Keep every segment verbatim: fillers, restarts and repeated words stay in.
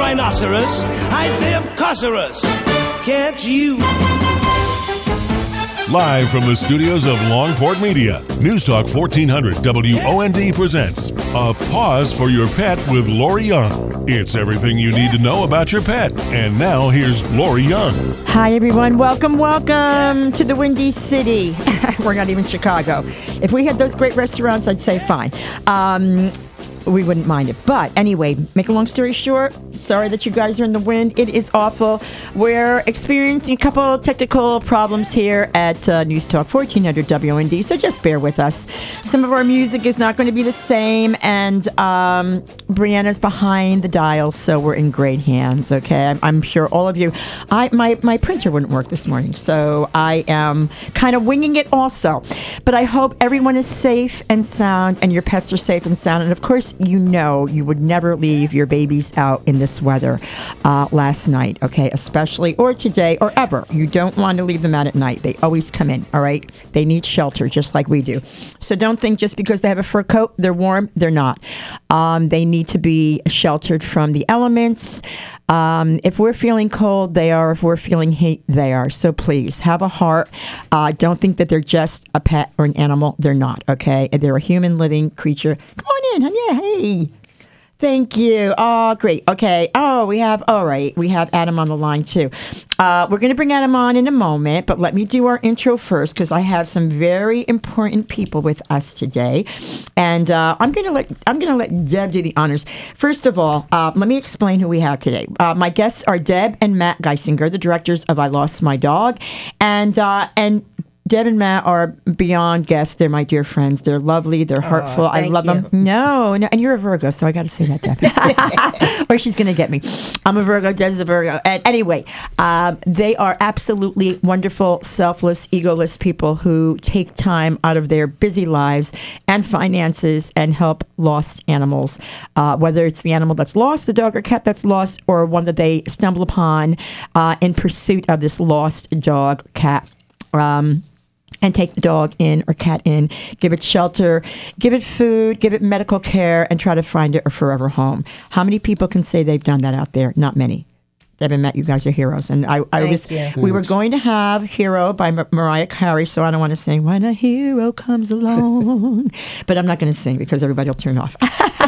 rhinoceros, I'd say of Cocerus. Can't you? Live from the studios of Longport Media, News Talk fourteen hundred W O N D presents A Pause for Your Pet with Lori Young. It's everything you need to know about your pet. And now here's Lori Young. Hi, everyone. Welcome, welcome to the Windy City. We're not even Chicago. If we had those great restaurants, I'd say fine. Um... We wouldn't mind it. But anyway, make a long story short, sorry that you guys are in the wind. It is awful. We're experiencing a couple technical problems here at uh, News Talk fourteen hundred W O N D, so just bear with us. Some of our music is not going to be the same, and um, Brianna's behind the dial, so we're in great hands, okay? I'm, I'm sure all of you... I my, my printer wouldn't work this morning, so I am kind of winging it also. But I hope everyone is safe and sound, and your pets are safe and sound, and of course, you know you would never leave your babies out in this weather uh, last night, okay, especially, or today, or ever. You don't want to leave them out at night. They always come in, all right? They need shelter just like we do. So don't think just because they have a fur coat, they're warm. They're not. Um, they need to be sheltered from the elements. Um, if we're feeling cold, they are. If we're feeling heat, they are. So please, have a heart. Uh, don't think that they're just a pet or an animal. They're not, okay? They're a human living creature. Come on in, honey. Hey. Thank you. Oh, great. Okay. Oh, we have, all right. We have Adam on the line, too. Uh, we're going to bring Adam on in a moment, but let me do our intro first because I have some very important people with us today. And uh, I'm going to let I'm going to let Deb do the honors. First of all, uh, let me explain who we have today. Uh, my guests are Deb and Matt Geisinger, the directors of I Lost My Dog. And, uh, and, Deb and Matt are beyond guests. They're my dear friends. They're lovely. They're heartful. Oh, I love you. them. No, no, and you're a Virgo, so I got to say that, Deb. Or she's going to get me. I'm a Virgo. Deb's a Virgo. And anyway, um, they are absolutely wonderful, selfless, egoless people who take time out of their busy lives and finances and help lost animals, uh, whether it's the animal that's lost, the dog or cat that's lost, or one that they stumble upon uh, in pursuit of this lost dog, cat. Um, and take the dog in or cat in, give it shelter, give it food, give it medical care, and try to find it a forever home. How many people can say they've done that out there? Not many. Deb and Matt, you guys are heroes. And I, I was, you. we were going to have Hero by Mar- Mariah Carey, so I don't want to sing When a Hero Comes Along. But I'm not going to sing because everybody will turn off.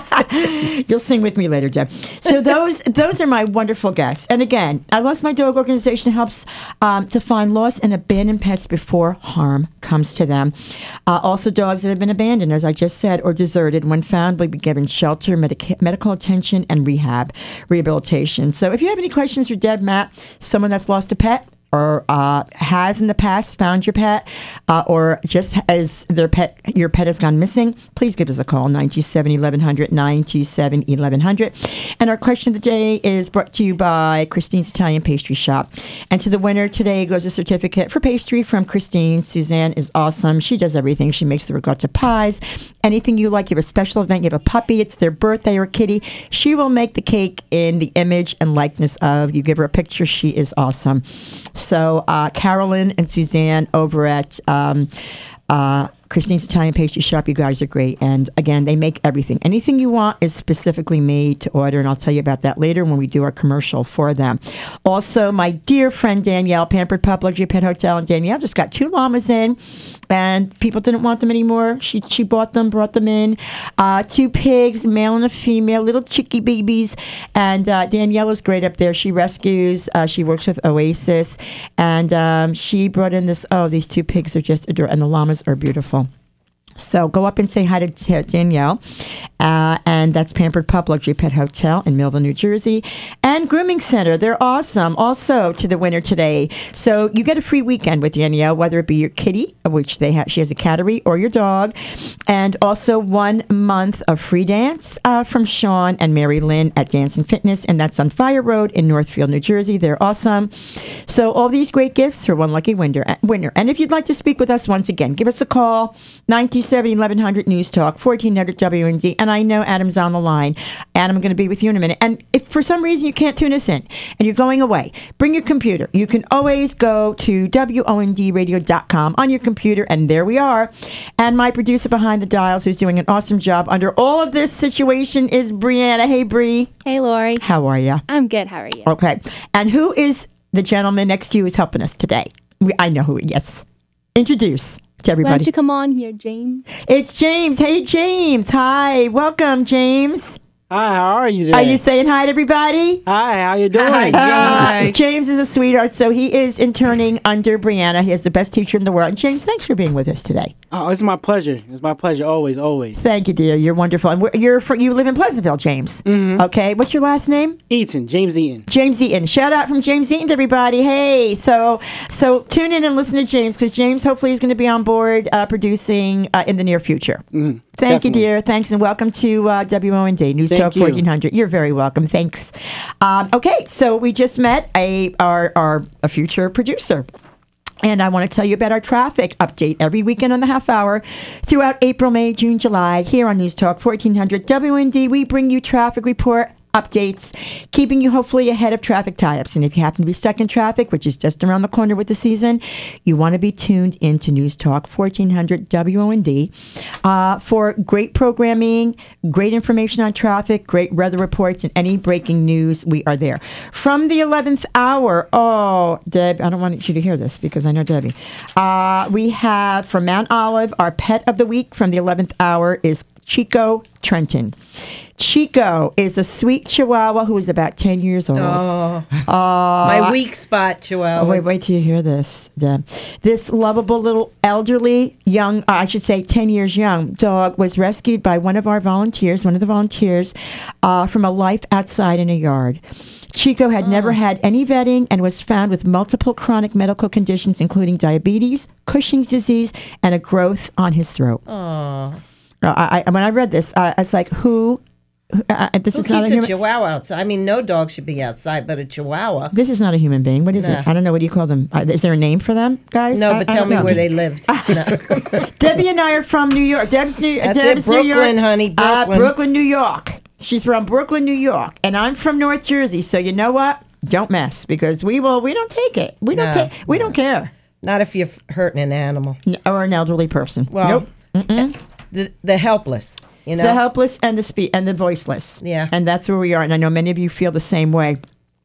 You'll sing with me later, Deb. So those those are my wonderful guests. And again, I Lost My Dog organization helps um, to find lost and abandoned pets before harm comes to them. Uh, also, dogs that have been abandoned, as I just said, or deserted, when found, will be given shelter, medica- medical attention, and rehab, rehabilitation. So if you have any questions for Deb, Matt, someone that's lost a pet, or uh, has in the past found your pet, uh, or just as their pet, your pet has gone missing, please give us a call, nine two seven, eleven hundred, nine two seven, eleven hundred. And our question of the day is brought to you by Christine's Italian Pastry Shop. And to the winner today goes a certificate for pastry from Christine. Suzanne is awesome. She does everything. She makes the ricotta pies. Anything you like. You have a special event. You have a puppy. It's their birthday or kitty. She will make the cake in the image and likeness of. You give her a picture. She is awesome. So uh, Carolyn and Suzanne over at um, uh, Christine's Italian Pastry Shop, you guys are great. And again, they make everything. Anything you want is specifically made to order, and I'll tell you about that later when we do our commercial for them. Also, my dear friend Danielle, Pampered Pup Luxury Pet Hotel, and Danielle just got two llamas in, and people didn't want them anymore. She she bought them, brought them in. Uh, two pigs, male and a female, little chickie babies. And uh, Danielle is great up there. She rescues. Uh, she works with Oasis, and um, she brought in this. Oh, these two pigs are just adorable, and the llamas are beautiful. So go up and say hi to T- Danielle. Uh, and that's Pampered Pup Luxury Pet Hotel in Millville, New Jersey. And Grooming Center. They're awesome. Also to the winner today. So you get a free weekend with Danielle, whether it be your kitty, which they have, she has a cattery, or your dog. And also one month of free dance uh, from Sean and Mary Lynn at Dance and Fitness. And that's on Fire Road in Northfield, New Jersey. They're awesome. So all these great gifts for one lucky winner. winner. And if you'd like to speak with us once again, give us a call, nine two seventy, eleven hundred News Talk, fourteen hundred W N D. And I know Adam's on the line. Adam, I'm going to be with you in a minute. And if for some reason you can't tune us in and you're going away, bring your computer. You can always go to W O N D radio dot com on your computer, and there we are. And my producer behind the dials, who's doing an awesome job under all of this situation, is Brianna. Hey, Bree. Hey, Lori. How are you? I'm good. How are you? Okay. And who is the gentleman next to you who's helping us today? We, I know who. Yes. Introduce to everybody. Why don't you come on here, James? It's James. Hey, James. Hi. Welcome, James. Hi, how are you today? Are you saying hi to everybody? Hi, how you doing? Hi, James. Uh, James is a sweetheart, so he is interning under Brianna. He is the best teacher in the world. And James, thanks for being with us today. Oh, it's my pleasure. It's my pleasure, always, always. Thank you, dear. You're wonderful. And we're, you're fr- you live in Pleasantville, James. Mm-hmm. Okay. What's your last name? Eaton, James Eaton. James Eaton. Shout out from James Eaton to everybody. Hey, so so tune in and listen to James, because James hopefully is going to be on board uh, producing uh, in the near future. Mm-hmm. Thank Definitely. you, dear. Thanks, and welcome to uh, W O N D News Thank Talk you. fourteen hundred. You're very welcome. Thanks. Um, okay, so we just met a our our a future producer. And I want to tell you about our traffic update every weekend on the half hour throughout April, May, June, July. Here on News Talk fourteen hundred W N D, we bring you traffic report updates, keeping you hopefully ahead of traffic tie-ups. And if you happen to be stuck in traffic, which is just around the corner with the season, you want to be tuned into News Talk fourteen hundred W O N D uh, for great programming, great information on traffic, great weather reports, and any breaking news. We are there. From the eleventh hour, oh, Deb, I don't want you to hear this because I know Debbie. Uh, we have from Mount Olive, our pet of the week from the eleventh hour is Chico Trenton. Chico is a sweet Chihuahua who is about ten years old. Oh, my weak spot, Chihuahua. Oh, wait, wait till you hear this, Deb. This lovable little elderly, young, uh, I should say ten years young dog was rescued by one of our volunteers, one of the volunteers, uh, from a life outside in a yard. Chico had oh. never had any vetting and was found with multiple chronic medical conditions, including diabetes, Cushing's disease, and a growth on his throat. Oh. I, I, when I read this, uh, I was like, who... Uh, this Who is keeps not a, a human, Chihuahua outside? I mean, no dog should be outside, but a Chihuahua. This is not a human being. What is Nah. it? I don't know. What do you call them? Uh, is there a name for them, guys? No, I, but I tell don't me know. where they lived. No. Debbie and I are from New York. Deb's New, That's Deb's it, New York. Brooklyn, honey, Brooklyn. Uh, Brooklyn, New York. She's from Brooklyn, New York, and I'm from North Jersey. So you know what? Don't mess, because we will. We don't take it. We don't No, take. We no. don't care. Not if you're f- hurting an animal. N- or an elderly person. Well, nope. the the helpless. You know, The helpless and the spe- and the voiceless. Yeah. And that's where we are. And I know many of you feel the same way.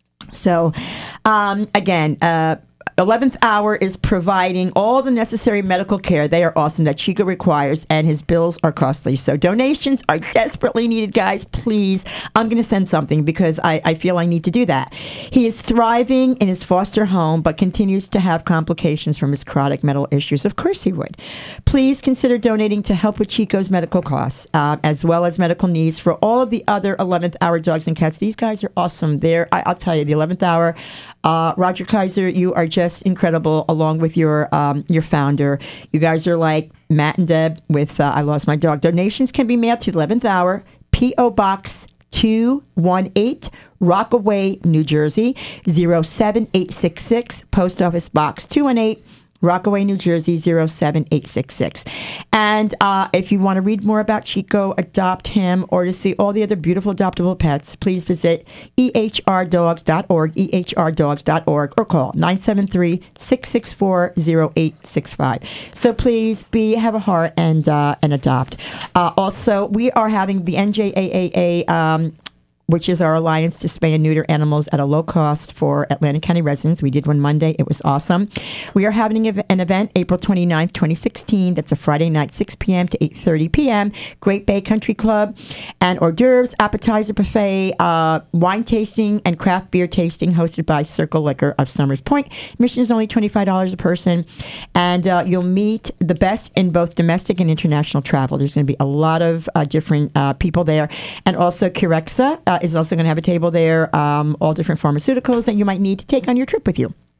So, um, again, uh, eleventh hour is providing all the necessary medical care. They are awesome that Chico requires, and his bills are costly. So donations are desperately needed, guys. Please, I'm going to send something because I, I feel I need to do that. He is thriving in his foster home, but continues to have complications from his chronic medical issues. Of course he would. Please consider donating to help with Chico's medical costs, uh, as well as medical needs for all of the other eleventh hour dogs and cats. These guys are awesome. They're, I, I'll tell you, the eleventh hour, uh, Roger Kaiser, you are just incredible, along with your um, your founder. You guys are like Matt and Deb with uh, I Lost My Dog. Donations can be mailed to the eleventh hour, P O Box two one eight, Rockaway, New Jersey, zero seven eight six six, Post Office Box two one eight, Rockaway, New Jersey, zero seven eight six six. And uh, if you want to read more about Chico, adopt him, or to see all the other beautiful adoptable pets, please visit E H R dogs dot org, E H R dogs dot org, or call nine seven three, six six four, zero eight six five. So please be have a heart and uh, and adopt. Uh, also, we are having the N J A A A um, which is our alliance to spay and neuter animals at a low cost for Atlantic County residents. We did one Monday. It was awesome. We are having an event April twenty-ninth, twenty sixteen. That's a Friday night, six p.m. to eight thirty p.m. Great Bay Country Club, and hors d'oeuvres, appetizer buffet, uh, wine tasting, and craft beer tasting hosted by Circle Liquor of Summers Point. Admission is only twenty-five dollars a person, and uh, you'll meet the best in both domestic and international travel. There's going to be a lot of uh, different uh, people there, and also Curexa uh, is also going to have a table there, um, all different pharmaceuticals that you might need to take on your trip with you.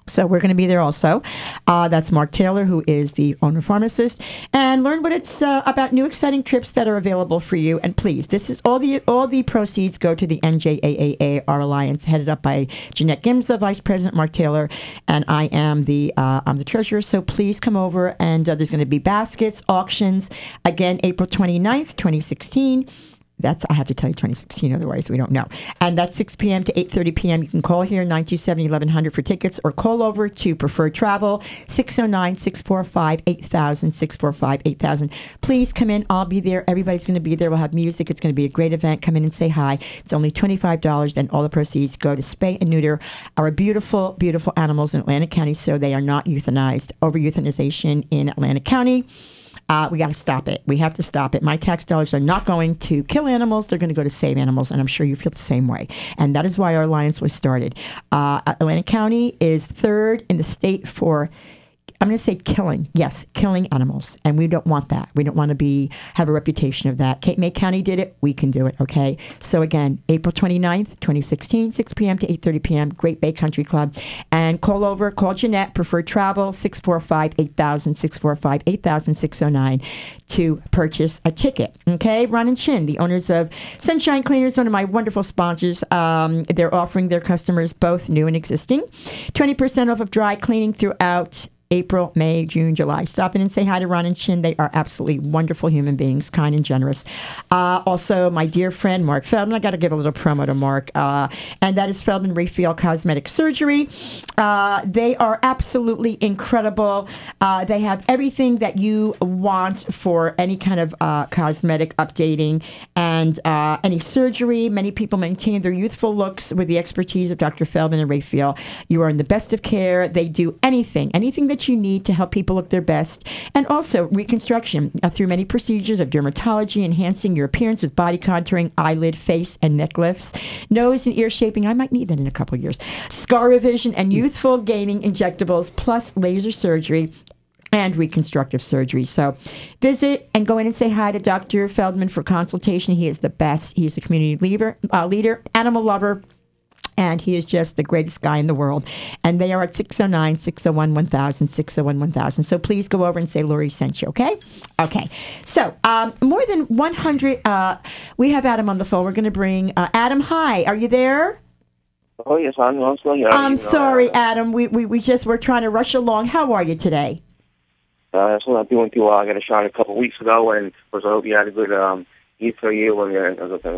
So we're going to be there also. Uh, that's Mark Taylor, who is the owner pharmacist, and learn what it's uh, about new exciting trips that are available for you. And please, this is all the all the proceeds go to the N J A A A, our alliance, headed up by Jeanette Gimza, Vice President Mark Taylor, and I am the uh, I'm the treasurer. So please come over, and uh, there's going to be baskets, auctions. Again, April twenty-ninth, twenty sixteen. That's, I have to tell you, twenty sixteen, otherwise we don't know. And that's six p.m. to eight thirty p.m. You can call here, nine two seven, eleven hundred for tickets, or call over to Preferred Travel, six oh nine, six four five, eight thousand, six four five, eight thousand. Please come in. I'll be there. Everybody's going to be there. We'll have music. It's going to be a great event. Come in and say hi. It's only twenty-five dollars, and all the proceeds go to spay and neuter our beautiful, beautiful animals in Atlantic County so they are not euthanized. Over euthanization in Atlantic County. Uh, we got to stop it. We have to stop it. My tax dollars are not going to kill animals. They're going to go to save animals, and I'm sure you feel the same way. And that is why our alliance was started. Uh, Atlantic County is third in the state for, I'm going to say killing. Yes, killing animals. And we don't want that. We don't want to be have a reputation of that. Cape May County did it. We can do it, okay? So again, April twenty-ninth, twenty sixteen, six p.m. to eight thirty p.m., Great Bay Country Club. And call over, call Jeanette, Preferred Travel, six four five, eight thousand, six four five, eight thousand, six oh nine to purchase a ticket, okay? Ron and Chin, the owners of Sunshine Cleaners, one of my wonderful sponsors. Um, they're offering their customers, both new and existing, twenty percent off of dry cleaning throughout April, May, June, July. Stop in and say hi to Ron and Chin. They are absolutely wonderful human beings, kind and generous. Uh, also, my dear friend, Mark Feldman. I got to give a little promo to Mark. Uh, and that is Feldman Raphael Cosmetic Surgery. Uh, they are absolutely incredible. Uh, they have everything that you want for any kind of uh, cosmetic updating and uh, any surgery. Many people maintain their youthful looks with the expertise of Doctor Feldman and Raphael. You are in the best of care. They do anything, anything that you need to help people look their best, and also reconstruction uh, through many procedures of dermatology, enhancing your appearance with body contouring, eyelid, face, and neck lifts, nose and ear shaping. I might need that in a couple of years. Scar revision and youthful gaining injectables, plus laser surgery and reconstructive surgery. So visit and go in and say hi to Doctor Feldman for consultation. He is the best. He is a community leader, uh, leader, animal lover, and he is just the greatest guy in the world. And they are at six oh nine, six oh one, one thousand, six oh one, one thousand. So please go over and say Lori sent you, okay? Okay. So um, more than one hundred, uh, we have Adam on the phone. We're going to bring uh, Adam. Hi, are you there? Oh, yes, I'm, I'm still here. I'm sorry, Adam. We, we, we just, we're trying to rush along. How are you today? Uh, so I'm doing too well. I got a shot a couple of weeks ago, and of course, I hope you had a good um, Easter year when you're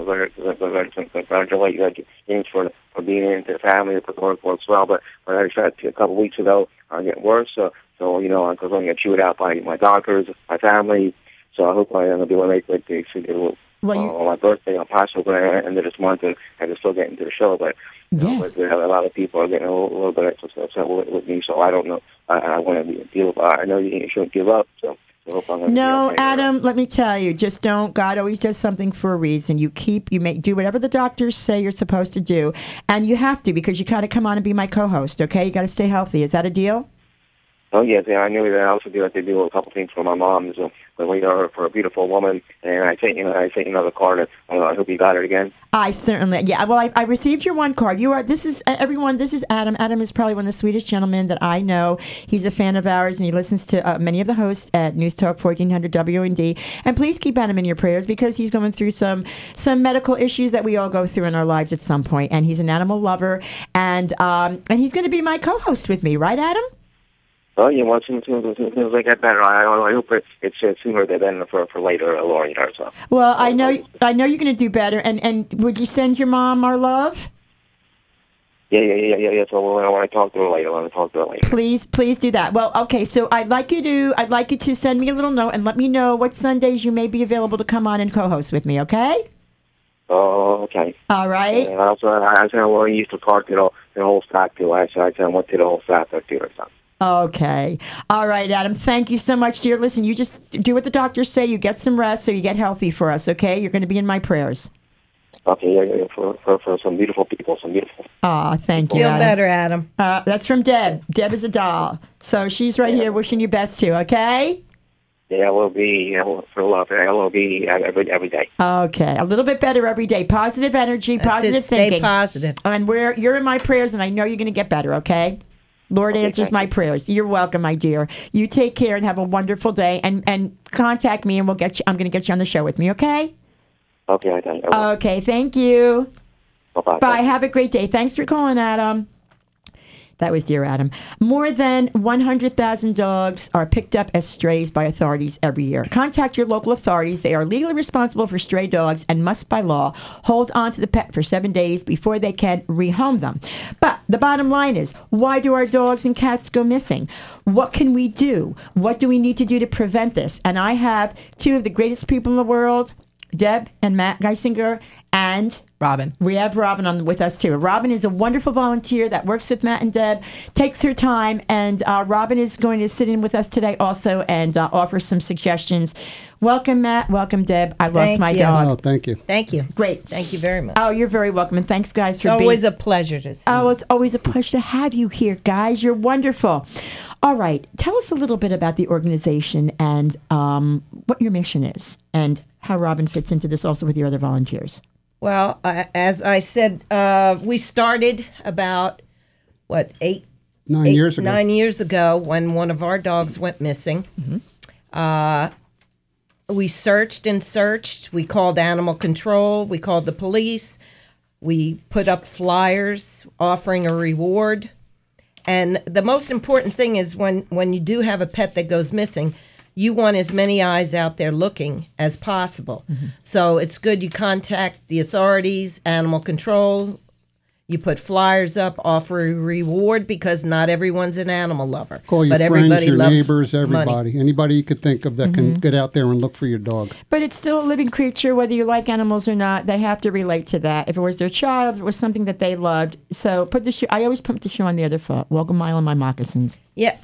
congratulate you James for for being into the family and for the work as well. But when I had a shot a couple of weeks ago, I'm getting worse. So, so you know, because I'm going to get chewed out by my doctors, my family. So I hope I'm going to be able to make like the well, you, uh, on my birthday on Passover at the end of this month, and I can still get into the show. But you yes. know, but a lot of people are getting a little, a little bit upset with, with me, so I don't know. I, I want to deal with. I know you shouldn't give up, so. No, okay. Adam, let me tell you, just don't. God always does something for a reason. You keep, you make, do whatever the doctors say you're supposed to do. And you have to, because you got to come on and be my co-host, okay? You got to stay healthy. Is that a deal? Oh, yes, yeah, I knew that. I also do have to do a couple things for my mom. So, but we are for a beautiful woman, and I sent you know, I sent you another card. And, uh, I hope you got it again. I certainly, yeah. Well, I, I received your one card. You are. This is uh, everyone. This is Adam. Adam is probably one of the sweetest gentlemen that I know. He's a fan of ours, and he listens to uh, many of the hosts at News Talk fourteen hundred W O N D. And please keep Adam in your prayers because he's going through some some medical issues that we all go through in our lives at some point. And he's an animal lover, and um, and he's going to be my co-host with me, right, Adam? Oh, yeah, well, as soon as, as, soon as I get better, I, I hope it, it's uh, sooner than for, for later, uh, Laura, you know, so. Well, I know I know you're going to do better, and, and would you send your mom our love? Yeah, yeah, yeah, yeah, yeah, so when I want to talk to her later, I want to talk to her later. Please, please do that. Well, okay, so I'd like you to, I'd like you to send me a little note and let me know what Sundays you may be available to come on and co-host with me, okay? Oh, okay. All right. And also, I said, well, I used to talk to the, the whole staff, too. I said, I went to the whole staff, too, or something. Okay. All right, Adam. Thank you so much, dear. Listen, you just do what the doctors say. You get some rest so you get healthy for us, okay? You're going to be in my prayers. Okay, yeah, yeah, for, for, for some beautiful people, some beautiful. Aw, thank you, Feel Adam. better, Adam. Uh, that's from Deb. Deb is a doll. So she's right yeah. here wishing you best, too, okay? Yeah, L O B, for love, L O B every, every day. Okay, a little bit better every day. Positive energy, That's positive it. Stay thinking. positive. And we're, you're in my prayers, and I know you're going to get better, okay? Lord Okay, answers thank my you. prayers. You're welcome, my dear. You take care and have a wonderful day. And and contact me, and we'll get you. I'm going to get you on the show with me. Okay. Okay, I thank you. Okay. Thank you. Bye-bye. Bye. Have a great day. Thanks for calling, Adam. That was dear Adam. More than one hundred thousand dogs are picked up as strays by authorities every year. Contact your local authorities. They are legally responsible for stray dogs and must, by law, hold on to the pet for seven days before they can rehome them. But the bottom line is, why do our dogs and cats go missing? What can we do? What do we need to do to prevent this? And I have two of the greatest people in the world, Deb and Matt Geisinger, and Robin. we have Robin on with us too. Robin is a wonderful volunteer that works with Matt and Deb, takes her time, and uh, Robin is going to sit in with us today also and uh, offer some suggestions. Welcome, Matt. Welcome, Deb. I lost Thank my you. dog. Oh, thank you. Thank you. Great. Thank you very much. Oh, you're very welcome, and thanks, guys, for It's being. always a pleasure to see Oh, you. it's always a pleasure to have you here, guys. You're wonderful. All right, tell us a little bit about the organization and um, what your mission is, and how Robin fits into this also with your other volunteers. Well, uh, as I said, uh, we started about, what, eight? Nine eight- years ago. Nine years ago when one of our dogs went missing. Uh, we searched and searched. We called animal control. We called the police. We put up flyers offering a reward. And the most important thing is when, when you do have a pet that goes missing, you want as many eyes out there looking as possible. So it's good you contact the authorities, animal control. You put flyers up, offer a reward because not everyone's an animal lover. Call your but friends, everybody your loves neighbors, money. everybody. Anybody you could think of that can get out there and look for your dog. But it's still a living creature, whether you like animals or not. They have to relate to that. If it was their child, if it was something that they loved. So put the shoe. I always put the shoe on the other foot. Walk a mile in my moccasins. Yeah,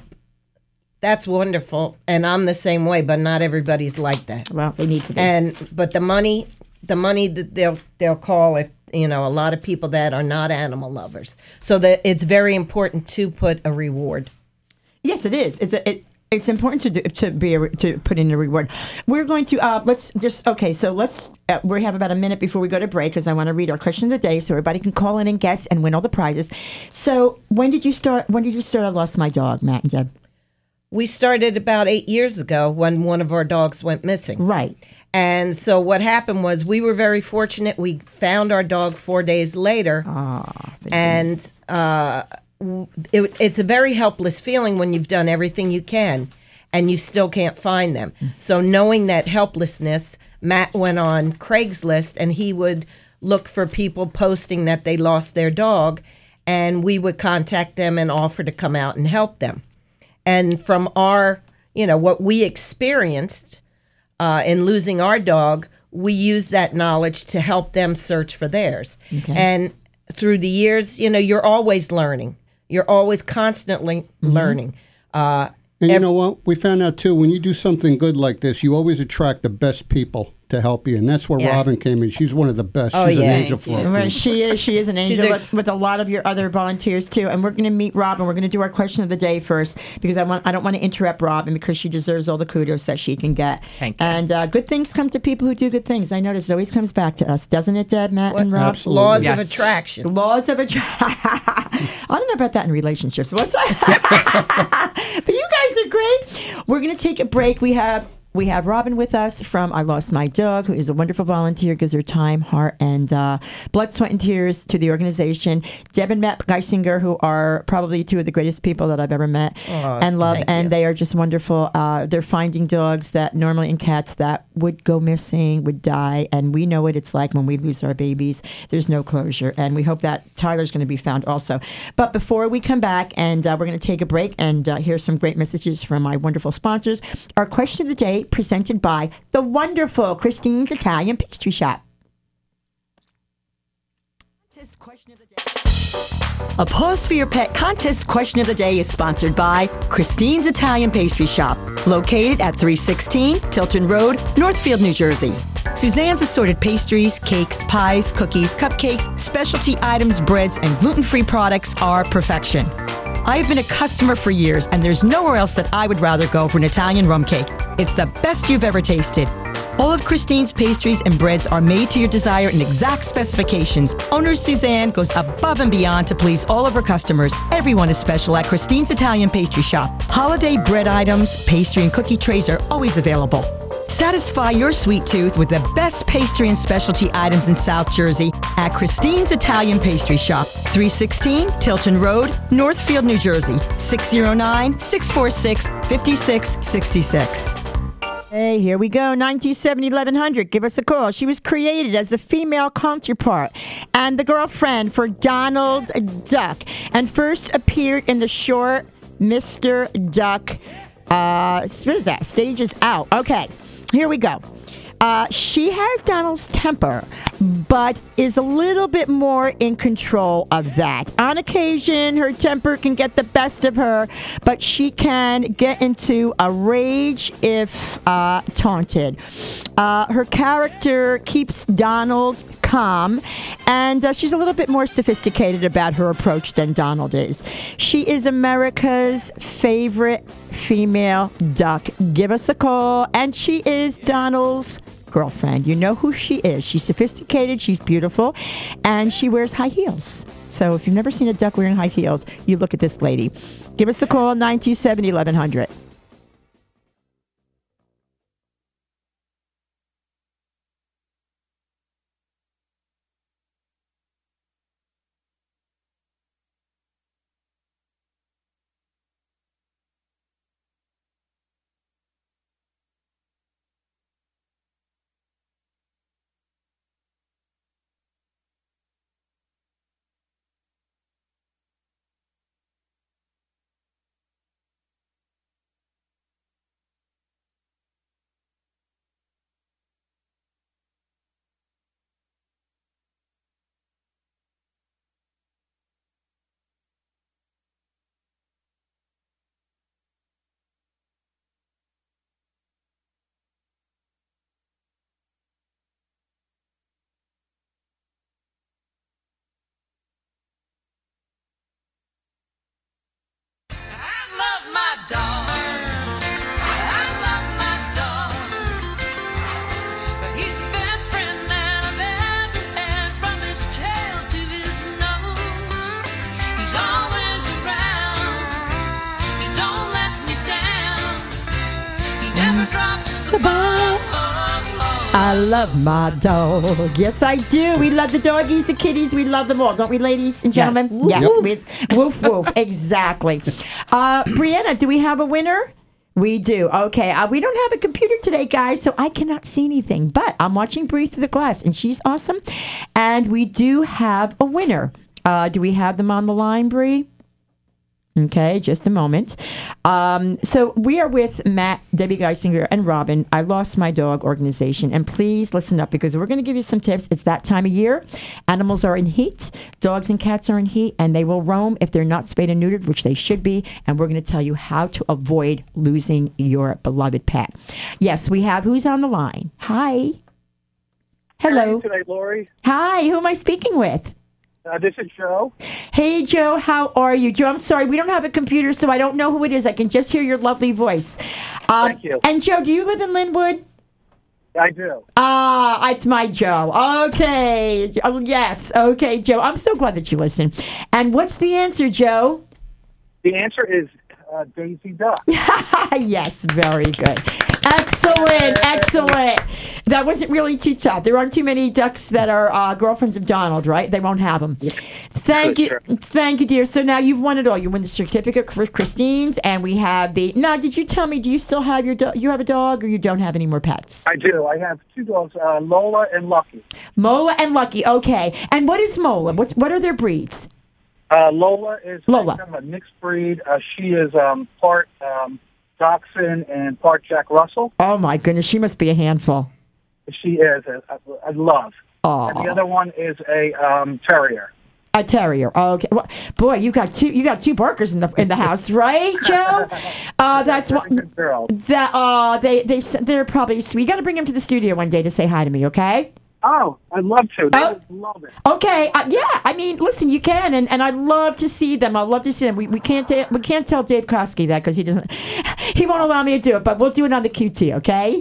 that's wonderful, and I'm the same way. But not everybody's like that. Well, they need to be. And but the money, the money that they'll they'll call if you know a lot of people that are not animal lovers. So that it's very important to put a reward. Yes, it is. It's a, it. It's important to do, to be a, to put in a reward. We're going to uh, let's just okay. So let's uh, we have about a minute before we go to break because I want to read our question of the day so everybody can call in and guess and win all the prizes. So when did you start? When did you start? I lost my dog, Matt and Deb. We started about eight years ago when one of our dogs went missing. Right. And so what happened was we were very fortunate. We found our dog four days later. Ah, and uh, w- it, it's a very helpless feeling when you've done everything you can and you still can't find them. So knowing that helplessness, Matt went on Craigslist and he would look for people posting that they lost their dog, and we would contact them and offer to come out and help them. And from our, you know, what we experienced uh, in losing our dog, we used that knowledge to help them search for theirs. Okay. And through the years, you know, you're always learning. You're always constantly learning. Uh, And you ev- know what? We found out too, when you do something good like this, you always attract the best people to help you. And that's where Yeah. Robin came in. She's one of the best. Oh, She's yeah. an angel Thank for you. our Well, group. she is. She is an She's angel a- with, with a lot of your other volunteers too. And we're going to meet Robin. We're going to do our question of the day first because I want. I don't want to interrupt Robin because she deserves all the kudos that she can get. Thank you. And uh, good things come to people who do good things. I notice it always comes back to us, doesn't it, Deb, Matt, and Rob? Absolutely. laws Yes. of attraction. Laws of attraction. I don't know about that in relationships. What's that? But you guys are great. We're going to take a break. We have we have Robin with us from I Lost My Dog, who is a wonderful volunteer, gives her time, heart, and uh, blood, sweat, and tears to the organization. Deb and Matt Geisinger, who are probably two of the greatest people that I've ever met and love, thank and you. they are just wonderful. Uh, they're finding dogs that normally and cats that would go missing, would die, and we know what it's like when we lose our babies. There's no closure, and we hope that Tyler's going to be found also. But before we come back, and uh, we're going to take a break and uh, hear some great messages from my wonderful sponsors. Our question of the day presented by the wonderful Christine's Italian Pastry Shop. Question of the day. A Pause for Your Pet contest question of the day is sponsored by Christine's Italian Pastry Shop, located at three sixteen Tilton Road, Northfield, New Jersey. Suzanne's assorted pastries, cakes, pies, cookies, cupcakes, specialty items, breads, and gluten-free products are perfection. I have been a customer for years, and there's nowhere else that I would rather go for an Italian rum cake. It's the best you've ever tasted. All of Christine's pastries and breads are made to your desire in exact specifications. Owner Suzanne goes above and beyond to please all of her customers. Everyone is special at Christine's Italian Pastry Shop. Holiday bread items, pastry, and cookie trays are always available. Satisfy your sweet tooth with the best pastry and specialty items in South Jersey at Christine's Italian Pastry Shop, three sixteen Tilton Road, Northfield, New Jersey, six oh nine, six four six, five six six six. Hey, here we go. nine two seven, eleven hundred. Give us a call. She was created as the female counterpart and the girlfriend for Donald Duck and first appeared in the short Mister Duck. Uh, what is that? Stage is out. Okay, here we go. Uh, she has Donald's temper, but is a little bit more in control of that. On occasion, her temper can get the best of her, but she can get into a rage if uh, taunted. Uh, her character keeps Donald calm, and uh, she's a little bit more sophisticated about her approach than Donald is. She is America's favorite female duck. Give us a call, and she is Donald's girlfriend. You know who she is. She's sophisticated, she's beautiful, and she wears high heels. So if you've never seen a duck wearing high heels, you look at this lady. Give us a call, nine two seven, eleven hundred. I love my dog. Yes, I do. We love the doggies, the kitties. We love them all, don't we, ladies and gentlemen? Yes. Yes. We, woof, woof. Exactly. Uh, Brianna, do we have a winner? We do. Okay. Uh, we don't have a computer today, guys, so I cannot see anything. But I'm watching Bree through the glass, and she's awesome. And we do have a winner. Uh, do we have them on the line, Bree? Okay, just a moment. Um, so we are with Matt, Debbie Geisinger, and Robin, I Lost My Dog organization. And please listen up because we're going to give you some tips. It's that time of year. Animals are in heat. Dogs and cats are in heat, and they will roam if they're not spayed and neutered, which they should be. And we're going to tell you how to avoid losing your beloved pet. Yes, we have. Who's on the line? Hi. Hello. How are you today, Lori? Hi. Who am I speaking with? Uh, this is Joe. Hey, Joe, how are you? Joe, I'm sorry, we don't have a computer, so I don't know who it is. I can just hear your lovely voice. Um, Thank you. And, Joe, do you live in Linwood? I do. Ah, it's my Joe. Okay. Oh, yes. Okay, Joe, I'm so glad that you listen. And what's the answer, Joe? The answer is uh, Daisy Duck. Yes, very good. Excellent, excellent. That wasn't really too tough. There aren't too many ducks that are uh, girlfriends of Donald, right? They won't have them. Thank Good, you, sure. thank you, dear. So now you've won it all. You win the certificate for Christine's, and we have the. Now, did you tell me? Do you still have your? Do- you have a dog, or you don't have any more pets? I do. I have two dogs, uh, Lola and Lucky. Mola and Lucky. Okay. And what is Mola? What's what are their breeds? Uh, Lola is Lola. kind of a mixed breed. Uh, she is um, part um, Dachshund and part Jack Russell. Oh my goodness, she must be a handful. She is. A, a, a love. Oh. And the other one is a um, terrier. A terrier. Okay. Well, boy, you got two. You got two barkers in the in the house, right, Joe? Uh, that's what. Good girl. That uh, they they they're probably sweet. You got to bring them to the studio one day to say hi to me, okay? Oh, I'd love to. They Oh. would love it. Okay. Uh, yeah. I mean, listen, you can, and, and I'd love to see them. I'd love to see them. We we can't ta- we can't tell Dave Koski that because he doesn't. He won't allow me to do it, but we'll do it on the Q T, okay?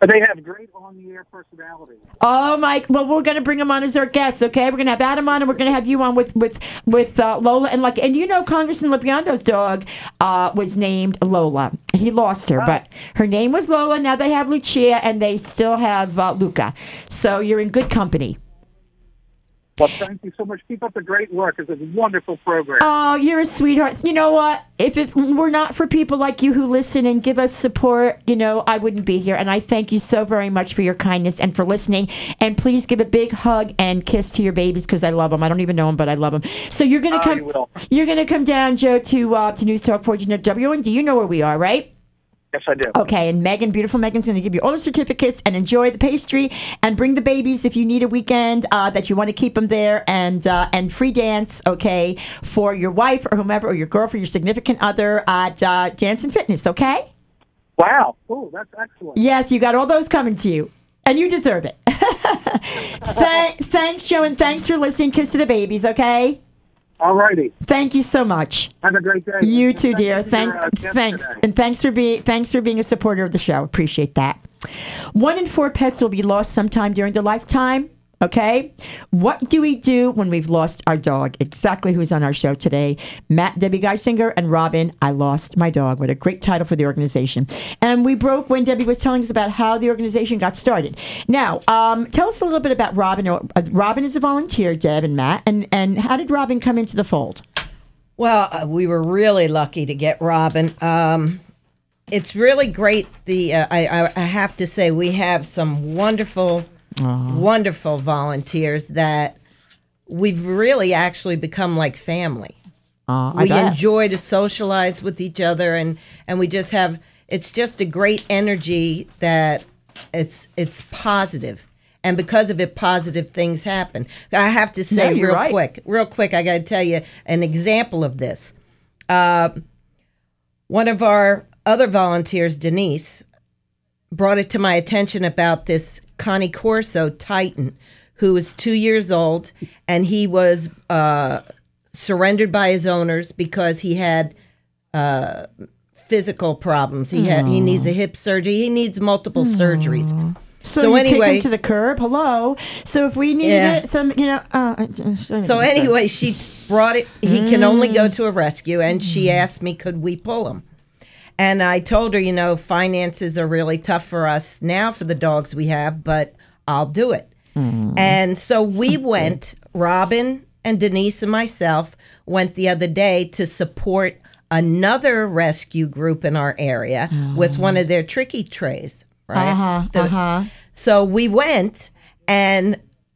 But they have great on-the-air personalities. Oh, Mike. Well, we're going to bring him on as our guest, okay? We're going to have Adam on, and we're going to have you on with with with uh, Lola. And like, and you know, Congressman Lipiando's dog uh, was named Lola. He lost her, but her name was Lola. Now they have Lucia, and they still have uh, Luca. So you're in good company. Well, thank you so much. Keep up the great work. It's a wonderful program. Oh, you're a sweetheart. You know what? If it were not for people like you who listen and give us support, you know, I wouldn't be here. And I thank you so very much for your kindness and for listening. And please give a big hug and kiss to your babies because I love them. I don't even know them, but I love them. So you're gonna Oh, come. you will. You're gonna come down, Joe, to uh, to News Talk fourteen hundred W N D. You know where we are, right? Yes, I do. Okay, and Megan, beautiful Megan's going to give you all the certificates and enjoy the pastry and bring the babies if you need a weekend uh, that you want to keep them there and uh, and free dance, okay, for your wife or whomever or your girlfriend, your significant other at uh, Dance and Fitness, okay? Wow. Oh, that's excellent. Yes, you got all those coming to you, and you deserve it. Th- thanks, Joe, and thanks for listening. Kiss to the babies, okay? All righty. Thank you so much. Have a great day. You too, Thank dear. you for Thank, your, uh, guest thanks, today. and thanks for being thanks for being a supporter of the show. Appreciate that. One in four pets will be lost sometime during their lifetime. Okay, what do we do when we've lost our dog? Exactly who's on our show today. Matt, Debbie Geisinger, and Robin, I Lost My Dog. What a great title for the organization. And we broke when Debbie was telling us about how the organization got started. Now, um, tell us a little bit about Robin. Uh, Robin is a volunteer, Deb and Matt. And, and how did Robin come into the fold? Well, uh, we were really lucky to get Robin. Um, it's really great. The uh, I, I, I have to say we have some wonderful, Aww. wonderful volunteers that we've really actually become like family. Uh, I we bet. enjoy to socialize with each other, and, and we just have. It's just a great energy that it's it's positive. And because of it, positive things happen. I have to say No, you're real right. quick, real quick, I got to tell you an example of this. Uh, one of our other volunteers, Denise, brought it to my attention about this Cane Corso Titan, who is two years old, and he was uh, surrendered by his owners because he had uh, physical problems. He had he needs a hip surgery. He needs multiple surgeries. So, So you anyway- kick him to the curb. Hello. So if we needed Yeah. it, some, you know. Uh, So anyway, she brought it. He can only go to a rescue, and she asked me, could we pull him? And I told her, you know, finances are really tough for us now for the dogs we have, but I'll do it. And so we went, Robin and Denise and myself went the other day to support another rescue group in our area with one of their tricky trays, right? Uh-huh, The- uh-huh. So we went and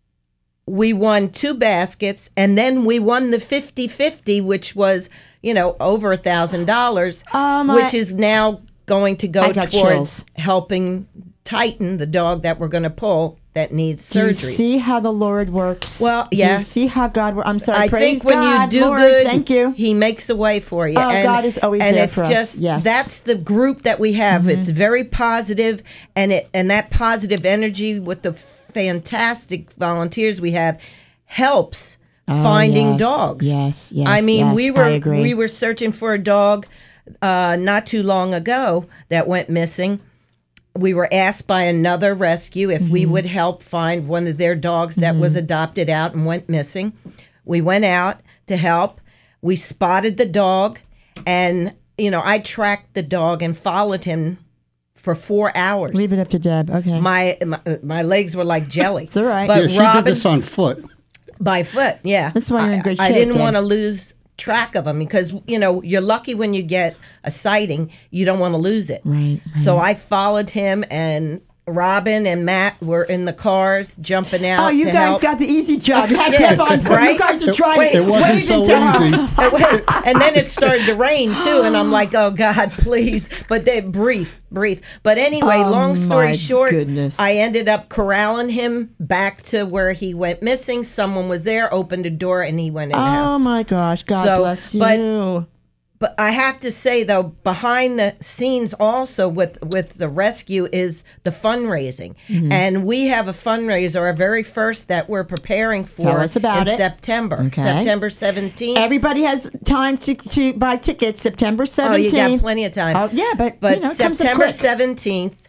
we won two baskets, and then we won the fifty-fifty, which was, you know, over a thousand dollars, Oh, my- which is now going to I go got towards chills. helping Titan, the dog that we're going to pull that needs Do you surgery. see how the Lord works? Well, Do you yes. see how God works? I'm sorry. I Praise think when God, you do Lord, good, thank you. He makes a way for you. Oh, and, God is always and there it's for us. just Yes. that's the group that we have. Mm-hmm. It's very positive, and it and that positive energy with the fantastic volunteers we have helps Oh, finding yes, dogs. yes, yes, I mean, yes, we I were agree. we were searching for a dog uh, not too long ago that went missing. We were asked by another rescue if Mm-hmm. we would help find one of their dogs that was adopted out and went missing. We went out to help. We spotted the dog, and you know, I tracked the dog and followed him for four hours. Leave it up to Deb. Okay. My, my my legs were like jelly. It's all right. But Yeah, she Robin, did this on foot. by foot, yeah. That's why you're in I- great I, shape, didn't Deb. want to lose track of him because, you know, you're lucky when you get a sighting. You don't want to lose it. Right, So I followed him, and Robin and Matt were in the cars jumping out Oh, you to guys help. got the easy job. You had Yeah, Deb on. right? You guys are trying. Wait, to It wasn't wave so into her. easy. and then it started to rain too, and I'm like, oh God, please. But they brief, brief. But anyway, Oh, long story my short, goodness. I ended up corralling him back to where he went missing. Someone was there, opened a door, and he went in the Oh house. my gosh! God So, bless but- you. But I have to say though, behind the scenes also with with the rescue is the fundraising, Mm-hmm. and we have a fundraiser, our very first that we're preparing for Tell us about in it. September, Okay. September seventeenth. Everybody has time to, to buy tickets. September Oh, seventeenth. you got plenty of time. Oh, yeah, but, but you know, it comes up September quick. seventeenth,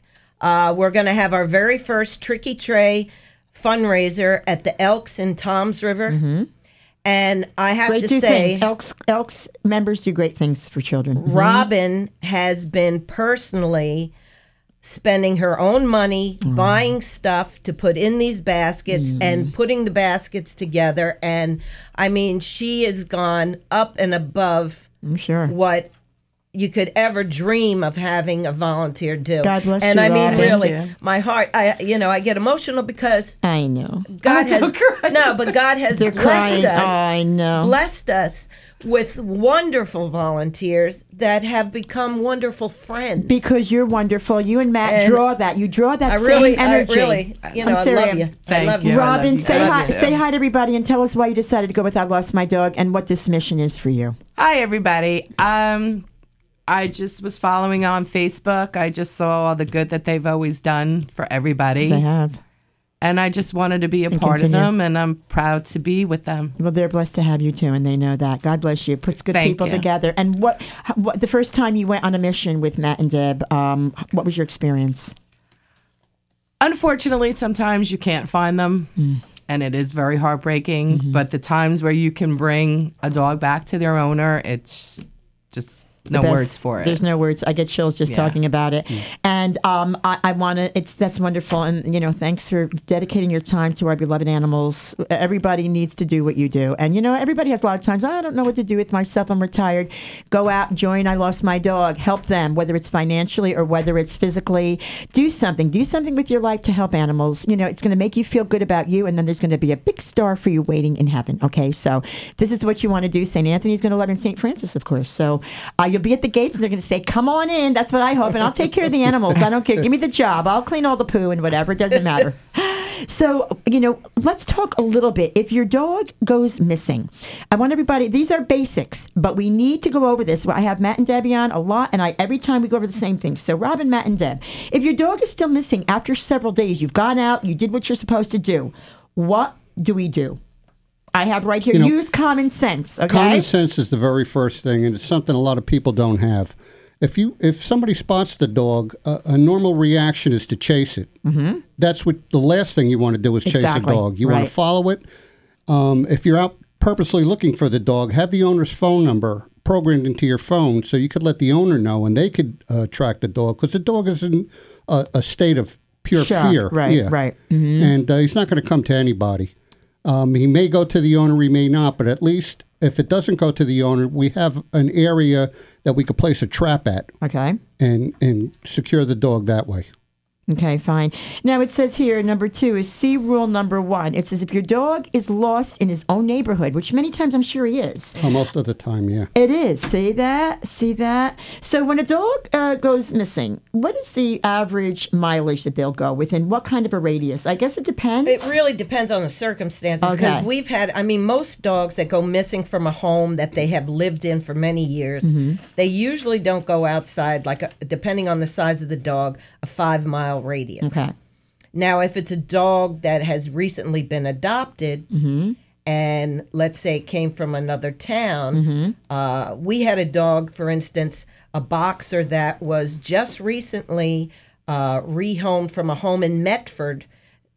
Uh, we're going to have our very first Tricky Tray fundraiser at the Elks in Toms River. Mm-hmm. And I have Great to do say, things. Elks, Elks members do great things for children. Mhm. Robin has been personally spending her own money, Mm. buying stuff to put in these baskets Mm. and putting the baskets together. And I mean, she has gone up and above I'm sure. what you could ever dream of having a volunteer do. God bless and you, I mean, Robin. really, Thank you. my heart, I, you know, I get emotional because I know. God Oh, has, don't cry. no, but God has They're blessed crying. us. Oh, I know. Blessed us with wonderful volunteers that have become wonderful friends. Because you're wonderful. You and Matt And draw that. You draw that I same really, I energy. really, you know, I'm I serious. love you. I Thank love you. you. I love Robin, you say guys hi, too. say hi to everybody and tell us why you decided to go with I Lost My Dog and what this mission is for you. Hi, everybody. Um, I just was following on Facebook. I just saw all the good that they've always done for everybody. They have. And I just wanted to be a And part continue. of them, and I'm proud to be with them. Well, they're blessed to have you too, and they know that. God bless you. Puts good Thank people you. together. And what, what the first time you went on a mission with Matt and Deb, um, what was your experience? Unfortunately, sometimes you can't find them, Mm. and it is very heartbreaking. Mm-hmm. But the times where you can bring a dog back to their owner, it's just no The best- words for it. There's no words. I get chills just Yeah. talking about it. And um, I, I want to. It's that's wonderful. And you know, thanks for dedicating your time to our beloved animals. Everybody needs to do what you do. And you know, everybody has a lot of times. I don't know what to do with myself. I'm retired. Go out, join. I Lost My Dog. Help them, whether it's financially or whether it's physically. Do something. Do something with your life to help animals. You know, it's going to make you feel good about you. And then there's going to be a big star for you waiting in heaven. Okay, so this is what you want to do. Saint Anthony's going to love, and Saint Francis, of course. So uh, you'll be at the gates and they're going to say, come on in. That's what I hope. And I'll take care of the animals. I don't care. Give me the job. I'll clean all the poo and whatever. It doesn't matter. So, you know, let's talk a little bit. If your dog goes missing, I want everybody, these are basics, but we need to go over this. I have Matt and Debbie on a lot, and I every time we go over the same thing. So, Robin, Matt, and Deb, if your dog is still missing after several days, you've gone out, you did what you're supposed to do, what do we do? I have right here, You know, use common sense, okay? Common sense is the very first thing, and it's something a lot of people don't have. If you if somebody spots the dog, uh, a normal reaction is to chase it. Mm-hmm. That's what the last thing you want to do is chase Exactly. a dog. You want Right. to follow it. Um, if you're out purposely looking for the dog, have the owner's phone number programmed into your phone so you could let the owner know and they could uh, track the dog, because the dog is in a, a state of pure Shock. fear. Right, yeah. right. Mm-hmm. And uh, he's not going to come to anybody. Um, he may go to the owner, he may not, but at least if it doesn't go to the owner, we have an area that we could place a trap at Okay. and, and secure the dog that way. Okay, fine. Now it says here, number two is C rule number one. It says if your dog is lost in his own neighborhood, which many times I'm sure he is. Oh, most of the time, yeah. It is. See that? See that? So when a dog uh, goes missing, what is the average mileage that they'll go within? What kind of a radius? I guess it depends. It really depends on the circumstances, because Okay. we've had, I mean, most dogs that go missing from a home that they have lived in for many years, Mm-hmm. they usually don't go outside, like, a, depending on the size of the dog, a five mile radius. Okay. Now, if it's a dog that has recently been adopted, Mm-hmm. and let's say it came from another town, Mm-hmm. uh, we had a dog, for instance, a boxer that was just recently uh, rehomed from a home in Medford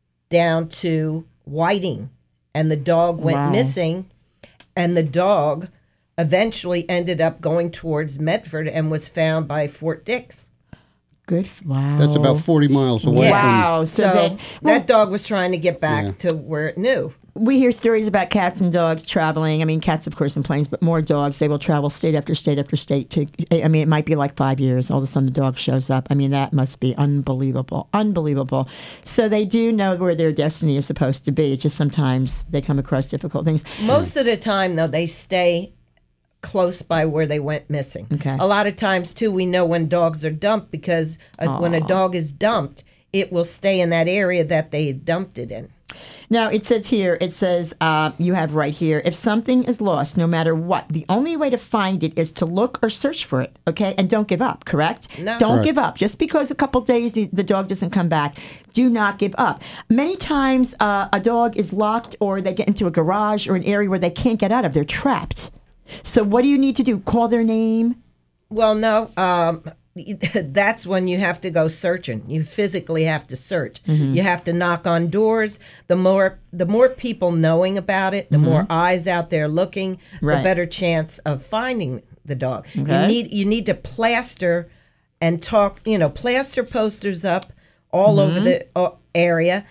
down to Whiting, and the dog went Wow. missing, and the dog eventually ended up going towards Medford and was found by Fort Dix. Good. f- Wow. That's about forty miles away Wow. So, So, they, well, that dog was trying to get back Yeah. to where it knew. we hear stories about cats and dogs traveling. I mean, cats, of course, in planes, but more dogs. They will travel state after state after state. To, I mean, it might be like five years. All of a sudden, the dog shows up. I mean, that must be unbelievable. Unbelievable. So they do know where their destiny is supposed to be. It's just sometimes they come across difficult things. Most of the time, though, they stay close by where they went missing. Okay. A lot of times, too, we know when dogs are dumped, because uh, when a dog is dumped, it will stay in that area that they dumped it in. Now, it says here, it says, uh, you have right here, if something is lost, no matter what, the only way to find it is to look or search for it, okay? And don't give up, correct? No. Don't Correct. give up. Just because a couple days the, the dog doesn't come back, do not give up. Many times uh, a dog is locked, or they get into a garage or an area where they can't get out of. They're trapped. So what do you need to do? Call their name? Well, no. Um, that's when you have to go searching. You physically have to search. Mm-hmm. You have to knock on doors. The more the more people knowing about it, the Mm-hmm. more eyes out there looking, Right. the better chance of finding the dog. Okay. You need you need to plaster and talk, you know, plaster posters up all Mm-hmm. over the uh, area.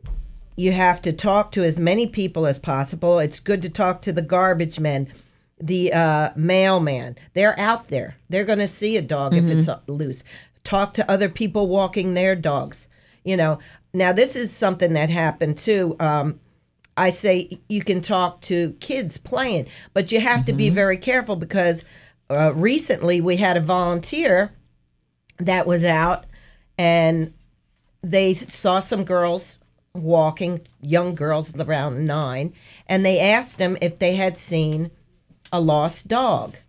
You have to talk to as many people as possible. It's good to talk to the garbage men, the uh, mailman. They're out there. They're going to see a dog Mm-hmm. if it's uh, loose. Talk to other people walking their dogs. You know, now this is something that happened too. Um, I say you can talk to kids playing, but you have to be very careful because uh, recently we had a volunteer that was out and they saw some girls walking, young girls around nine, and they asked them if they had seen a lost dog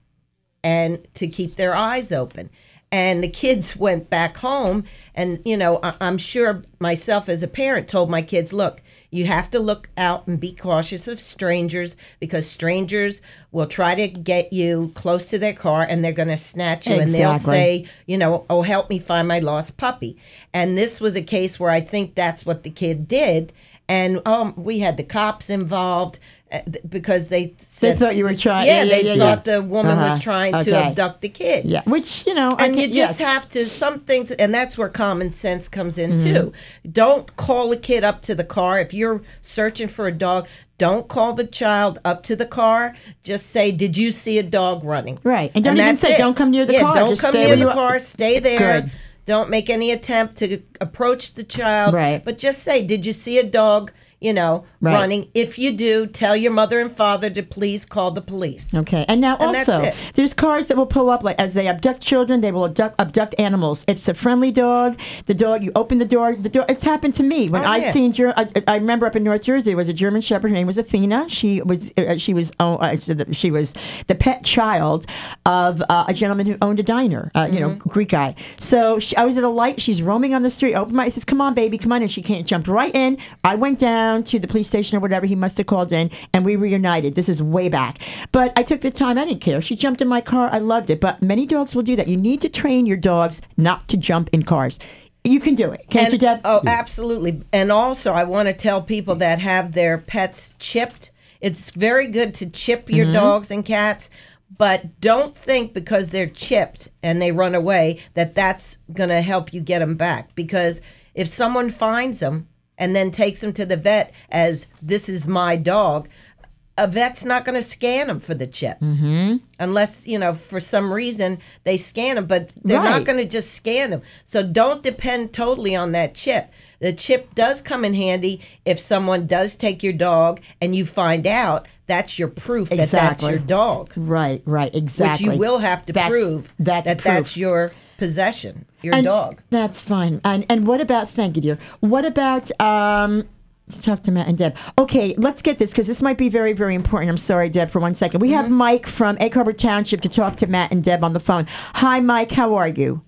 and to keep their eyes open. And the kids went back home, and, you know, I- I'm sure myself as a parent told my kids, look, you have to look out and be cautious of strangers because strangers will try to get you close to their car and they're going to snatch you and they'll Exactly. say, you know, oh, help me find my lost puppy. And this was a case where I think that's what the kid did. And um, we had the cops involved uh, th- because they They said, thought you were trying. yeah, yeah, they yeah, yeah, thought yeah. the woman Uh-huh. was trying to Okay. abduct the kid. Yeah, which, you know, I And can- you just yes. have to, some things, and that's where common sense comes in Mm-hmm. too. Don't call a kid up to the car. If you're searching for a dog, don't call the child up to the car. Just say, did you see a dog running? Right. And don't even that's say, it. don't come near the yeah, car. don't Just come stay near where the you are. car. Stay there. Good. Don't make any attempt to approach the child. Right. But just say, did you see a dog, you know, Right. running? If you do, tell your mother and father to please call the police. Okay, and now And that's also, it. there's cars that will pull up like as they abduct children. They will abduct, abduct animals. If it's a friendly dog, the dog you open the door. The door. It's happened to me when Oh, I've yeah. seen. Ger- I, I remember up in North Jersey, there was a German Shepherd. Her name was Athena. She was uh, she was oh, uh, so that she was the pet child of uh, a gentleman who owned a diner. Uh, You know, Mm-hmm. Greek guy. So she, I was at a light. She's roaming on the street. Open my. He says, "Come on, baby, come on!" And she can't jump right in. I went down to the police station or whatever he must have called in, and we reunited. This is way back. But I took the time. I didn't care. She jumped in my car. I loved it. But many dogs will do that. You need to train your dogs not to jump in cars. You can do it. Can't And- you, Deb? Oh, absolutely. And also, I want to tell people that have their pets chipped. It's very good to chip your Mm-hmm. dogs and cats, but don't think because they're chipped and they run away that that's going to help you get them back. Because if someone finds them and then takes them to the vet as this is my dog, a vet's not going to scan them for the chip. Mm-hmm. Unless, you know, for some reason they scan them, but they're Right. not going to just scan them. So don't depend totally on that chip. The chip does come in handy if someone does take your dog and you find out. That's your proof that that's Exactly. your dog. Right, right, exactly. Which you will have to That's- prove that's that proof. that's your possession, your And dog. That's fine. And and what about, thank you, dear. What about, um, talk to Matt and Deb. Okay, let's get this because this might be very, very important. I'm sorry, Deb, for one second. We Mm-hmm. have Mike from Egg Harbor Township to talk to Matt and Deb on the phone. Hi, Mike. How are you?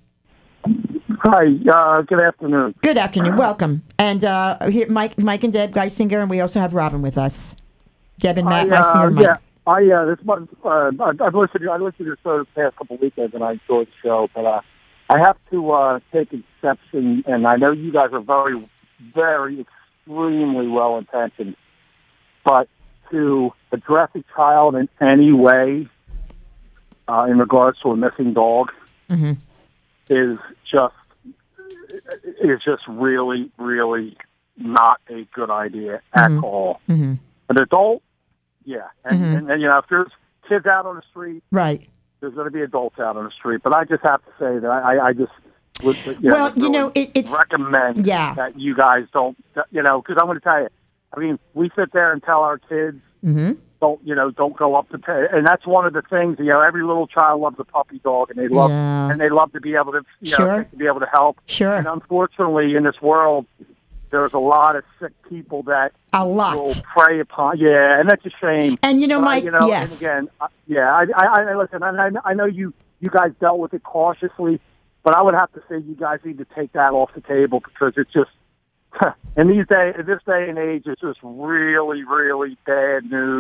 Hi, uh, good afternoon. Good afternoon. Welcome. And uh, here, Mike, Mike and Deb, Geisinger, and we also have Robin with us. Deb and Matt, I, uh, Geisinger, and Mike. yeah, I uh, this month uh, I- I've listened to I listened to your show the past couple of weekends, and I enjoyed the show. But uh, I have to uh, take exception, and I know you guys are very, very, extremely well intentioned, but to address a child in any way uh, in regards to a missing dog Mm-hmm. is just is just really, really not a good idea at all. Mm-hmm. An adult, yeah, and, Mhm. and, and you know, if there's kids out on the street, Right. there's going to be adults out on the street. But I just have to say that I, I just would, you know, Well, would you really know, it- it's- recommend Yeah. that you guys don't, you know, because I'm going to tell you, I mean, we sit there and tell our kids, Mm-hmm. don't, you know, don't go up to, pay. And that's one of the things, you know, every little child loves a puppy dog, and they love, Yeah. and they love to be able to, you Sure. know, to be able to help. Sure. And unfortunately, in this world, there's a lot of sick people that A lot. will prey upon. Yeah, and that's a shame. And you know, But, Mike, you know, yes. And again, uh, yeah, I, I, I listen. I, I I know you, you guys dealt with it cautiously, but I would have to say you guys need to take that off the table because it's just, in these day, in this day and age, it's just really, really bad news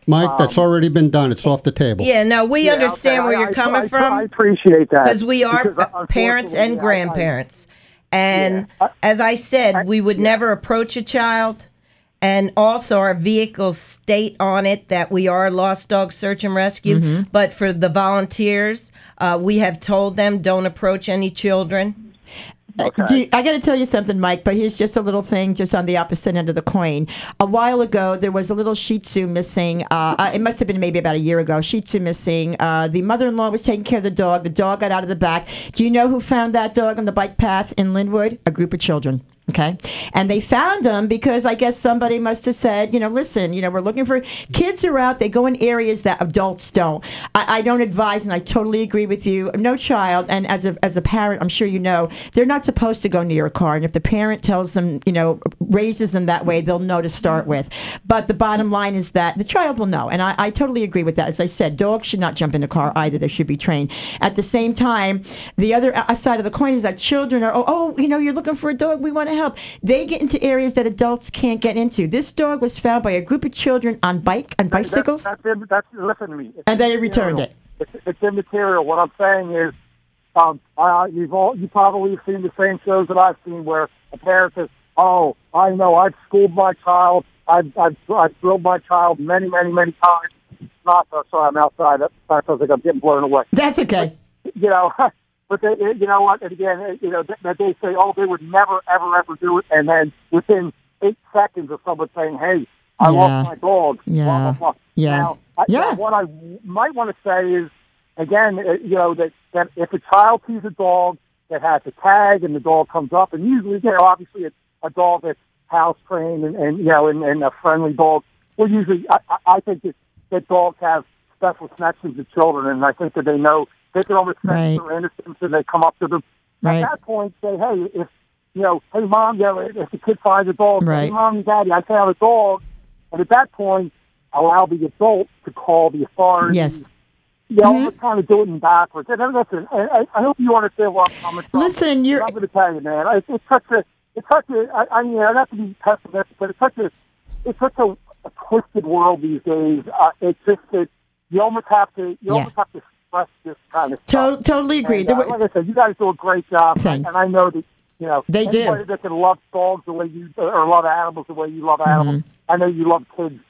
Mike, that's already been done. It's off the table. Yeah, no, we Yeah, understand okay, where I- you're I- coming I- from. I appreciate that. Because we are Because, uh, parents and unfortunately, I- I- grandparents. And Yeah. as I said, we would never approach a child. And also, our vehicles state on it that we are Lost Dog Search and Rescue. Mm-hmm. But for the volunteers, uh, we have told them don't approach any children. Okay. Do you- I got to tell you something, Mike, but here's just a little thing just on the opposite end of the coin. A while ago, there was a little Shih Tzu missing. Uh, uh, it must have been maybe about a year ago. Shih Tzu missing. Uh, the mother-in-law was taking care of the dog. The dog got out of the back. Do you know who found that dog on the bike path in Linwood? A group of children. Okay. And they found him because I guess somebody must have said, you know, listen, you know, we're looking for kids are out. They go in areas that adults don't. I, I don't advise, and I totally agree with you. No child, and as a as a parent, I'm sure you know, they're not supposed to go near a car. And if the parent tells them, you know, raises them that way, they'll know to start with. But the bottom line is that the child will know. And I, I totally agree with that. As I said, dogs should not jump in a car either. They should be trained. At the same time, the other side of the coin is that children are, oh, oh you know, you're looking for a dog. We want to help. They get into areas that adults can't get into. This dog was found by a group of children on bike on bicycles, That's, that's, that's listen to me. It's and they returned it. It's, it's immaterial. What I'm saying is, um, I, you've all you probably have seen the same shows that I've seen where a parent says, "Oh, I know. I've schooled my child. I've I've, I've drilled my child many, many, many times." It's not so. Sorry, I'm outside. That sounds like I'm getting blown away. That's okay. But, you know. But they, you know what? And again, you know that they say, "Oh, they would never, ever, ever do it," and then within eight seconds of someone saying, "Hey, I Yeah. lost my dog." Yeah. Blah, blah, blah. Yeah. Now, I, Yeah. what I might want to say is, again, uh, you know, that, that if a child sees a dog that has a tag and the dog comes up, and usually, you know, obviously it's a dog that's house trained and, and you know, and, and a friendly dog. Well, usually, I, I I think that, that dogs have special connections to children, and I think that they know. They can almost sense Right. their innocence, and they come up to them. Right. At that point, say, "Hey, if you know, hey, mom, yeah, if the kid finds a dog, Right. hey, mom, daddy, I found a dog," and at that point, allow the adult to call the authorities. Yes. You know, Mhm. kind of do it in backwards. And then listen, I, I I hope you understand where I'm coming from. Listen, you're- I'm going to tell you, man. It's, it's such a, it's such a. I, I mean, I not to be pessimistic, but it's such a, it's such a, a twisted world these days. Uh, it's just that you almost have to, you Yeah. almost have to express this kind of To- stuff. totally agree. And, There uh, were- like I said, you guys do a great job, Thanks. and I know that you know They do. anybody that can love dogs the way you or love animals the way you love Mm-hmm. animals. I know you love kids.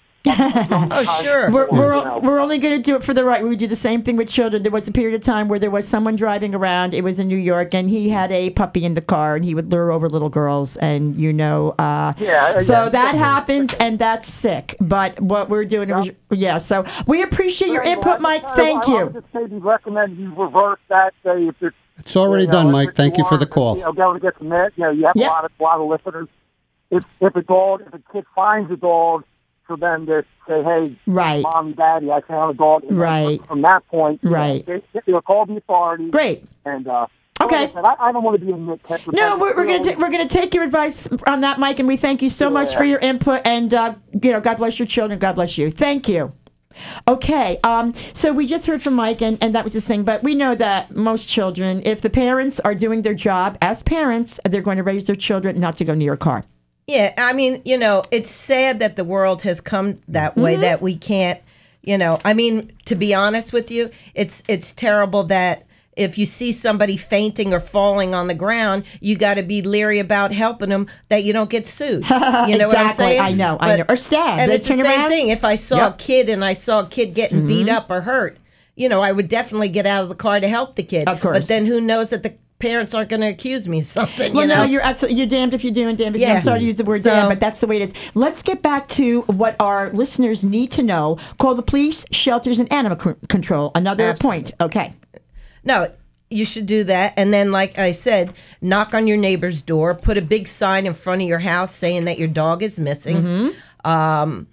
Oh, sure. We're, You we're, know. we're only going to do it for the right. We do the same thing with children. There was a period of time where there was someone driving around. It was in New York, and he had a puppy in the car, and he would lure over little girls, and you know. Uh, Yeah, so yeah. that happens, and that's sick. But what we're doing, is, yeah. So we appreciate your Well, input, I- Mike. I- Thank I, I you. would just maybe recommend you reverse that. Say if it's It's already you know, done, if Mike. it's Thank you for more, the call. You know, going to get some net. You know, you have Yeah. a lot of a lot of listeners. If if a dog, if a kid finds a dog, for them to say, "Hey, Right. mom, daddy, I found a dog." And Right. From that point, you know, Right. they, they'll call the authorities. Great. And uh, Okay. like I, said, I, I don't want to be a nitpick. but No, that's we're, we're gonna really- ta- we're gonna take your advice on that, Mike, and we thank you so much Yeah. for your input. And uh, you know, God bless your children. God bless you. Thank you. Okay, um, so we just heard from Mike, and, and that was his thing. But we know that most children, if the parents are doing their job as parents, they're going to raise their children not to go near a car. Yeah, I mean, you know, it's sad that the world has come that way Mm-hmm. that we can't, you know, I mean, to be honest with you, it's it's terrible that if you see somebody fainting or falling on the ground, you got to be leery about helping them that you don't get sued. You know what I'm Exactly. saying? I know, I know. Or stabbed. And They it's the turn same around. thing. If I saw Yep. a kid and I saw a kid getting beat up or hurt, you know, I would definitely get out of the car to help the kid. Of course. But then who knows that the parents aren't going to accuse me of something, Well, you know? no, you're absolutely, you're damned if you do and damned if you don't. Yeah. I'm sorry to use the word So- damned, but that's the way it is. Let's get back to what our listeners need to know. Call the police, shelters, and animal c- control. Another Absolutely. point. Okay. No, you should do that. And then, like I said, knock on your neighbor's door, put a big sign in front of your house saying that your dog is missing. Mm-hmm. Um,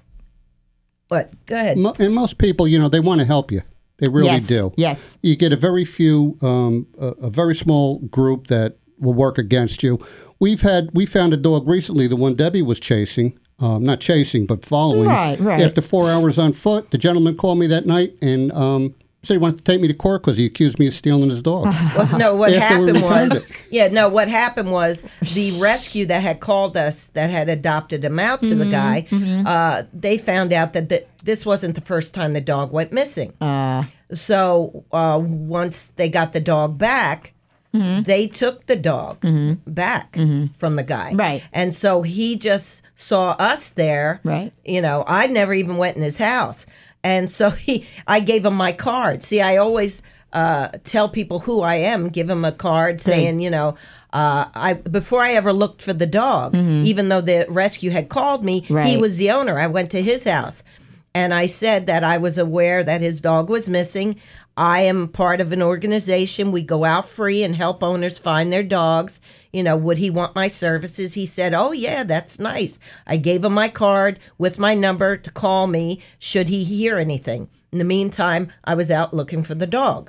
but go ahead. Mo- And most people, you know, they want to help you. They really Yes, do. yes. You get a very few, um, a, a very small group that will work against you. We've had, we found a dog recently, the one Debbie was chasing, um, not chasing, but following. Right, right. After four hours on foot, the gentleman called me that night and um, said he wanted to take me to court because he accused me of stealing his dog. Well, no, what After we happened returned was, it. yeah, no, what happened was the rescue that had called us, that had adopted him out to the guy, uh, they found out that the, this wasn't the first time the dog went missing. Uh, So uh, once they got the dog back, they took the dog back from the guy. Right. And so he just saw us there. Right. You know, I never even went in his house. And so he, I gave him my card. See, I always uh, tell people who I am, give him a card saying, you know, uh, I before I ever looked for the dog, even though the rescue had called me, he Right. was the owner. I went to his house. And I said that I was aware that his dog was missing. I am part of an organization. We go out free and help owners find their dogs. You know, would he want my services? He said, oh, yeah, that's nice. I gave him my card with my number to call me should he hear anything. In the meantime, I was out looking for the dog.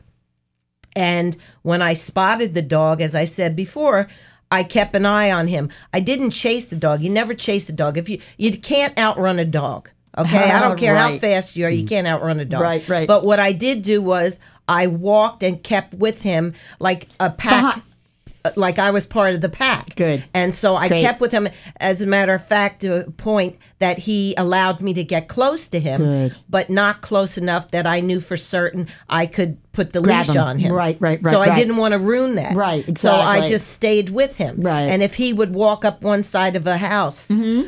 And when I spotted the dog, as I said before, I kept an eye on him. I didn't chase the dog. You never chase a dog. If you you can't outrun a dog. Okay, I don't care how Right. fast you are, you can't outrun a dog. Right, right. But what I did do was I walked and kept with him like a pack, like I was part of the pack. Good. And so I Great. kept with him. As a matter of fact, to a point that he allowed me to get close to him, Good. but not close enough that I knew for certain I could put the Grab leash him. on him. Right, right, right, So I right. didn't want to ruin that. Right, So I exactly. just stayed with him. Right. And if he would walk up one side of a house,